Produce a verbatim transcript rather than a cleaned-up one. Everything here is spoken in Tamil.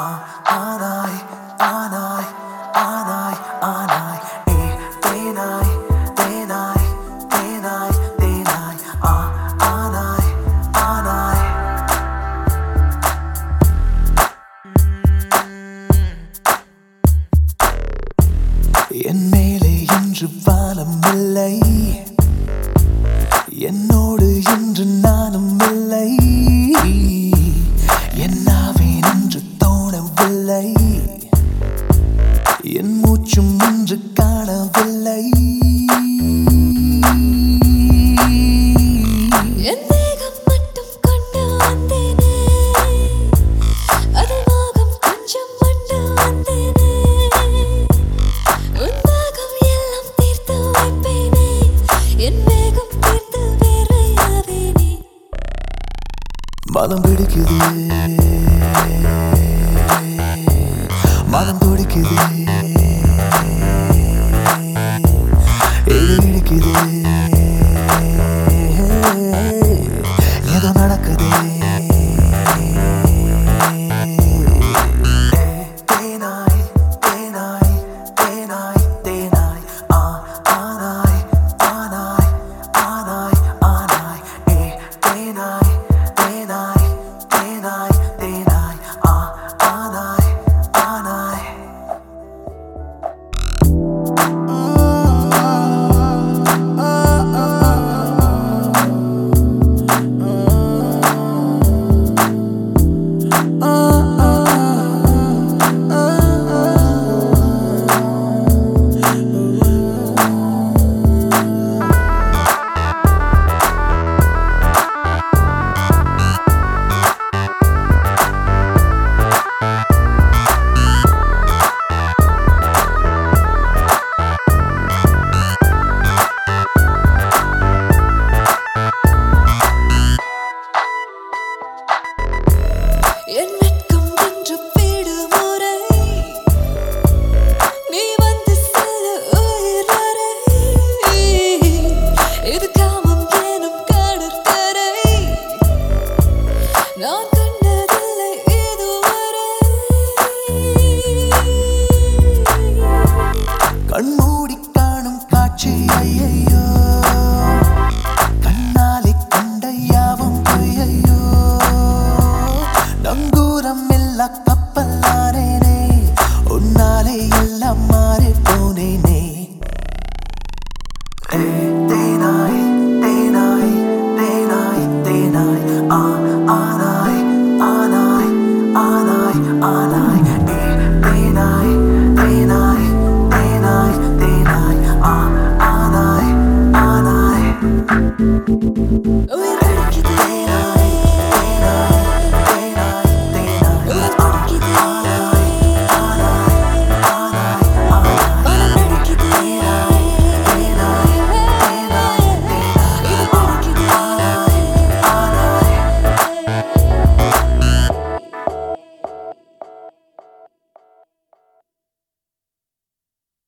ஆனாய் ஆனாய் ஆனாய் ஆனாய் ஏ தேனாய் தேனாய் தேனாய் தேனாய் ஆ ஆனாய் ஆனாய் என் மேலே இன்று வானம் இல்லை, என்னோடு இன்று நானும் இல்லை, என்னாவேன் என்று தோணவில்லை, என் மூச்சும் இன்று காணவில்லை. என் வேகம் மட்டும் கொண்டு வந்தேனே, அதில் மோகம் கொஞ்சம் கொண்டு வந்தேனே, உன் தாகம் எல்லாம் தீர்த்து வைப்பேனே, என் வேகம் தீர்த்து வேறையாவேனே. மனம் பிடிக்குது, மனம் துடிக்குது, இது இடிக்குது, ஏதோ நடக்குது. தேனாய் தேனாய் தேனாய் தேனாய் ஆ ஆனாய் ஆனாய் ஆனாய் ஆனாய் ஏ தேனாய் தேனாய் தேனாய் தேனாய் ஆ ஆனாய்